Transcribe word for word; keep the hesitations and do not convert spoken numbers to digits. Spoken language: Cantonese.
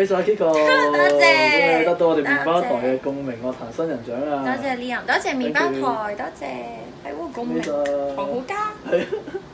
喜晒 Kiko， 多謝恭喜得到我哋麵包台多謝嘅共鳴樂壇新人獎啊！ 多謝 Leon，多謝麵包 Thank you 台，多謝係喎，共鳴呢個好好加。 係。